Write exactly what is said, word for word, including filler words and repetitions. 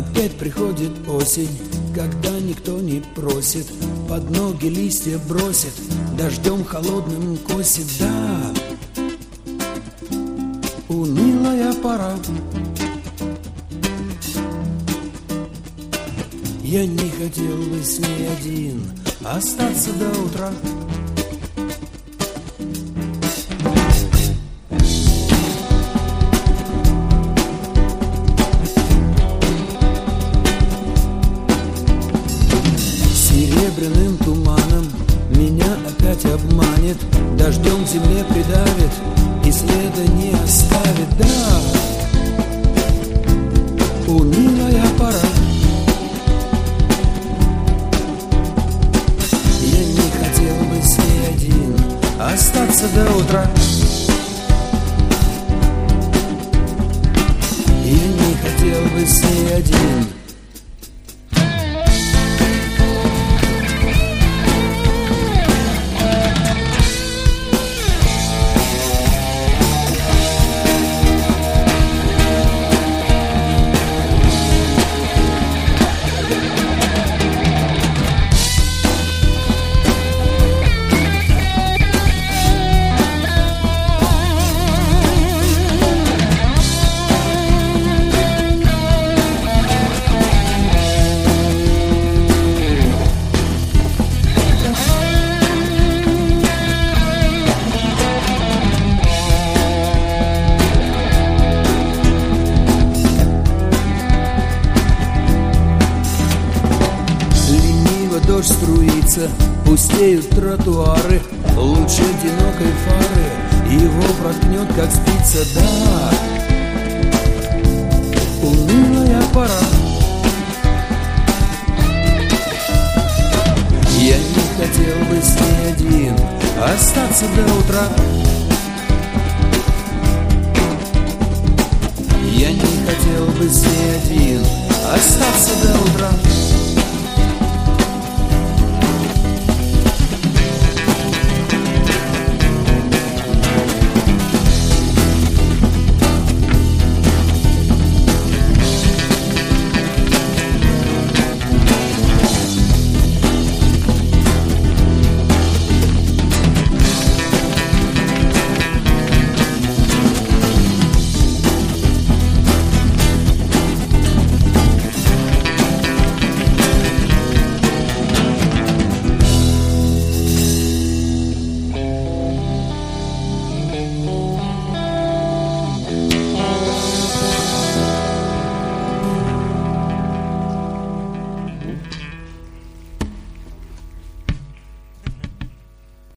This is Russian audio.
Опять приходит осень, когда никто не просит, под ноги листья бросит, дождем холодным косит. Да, унылая пора. Я не хотел бы с ней один остаться до утра. Серебряным туманом меня опять обманет, дождем к земле придавит и следа не оставит. Да, унылая пора. Я не хотел бы с ней один остаться до утра. Я не хотел бы с ней один. Дождь струится, пустеют тротуары, луч одинокой фары его проткнет, как спица. Да, унылая пора. Я не хотел бы с ней один остаться до утра. Я не хотел бы с ней один остаться до утра.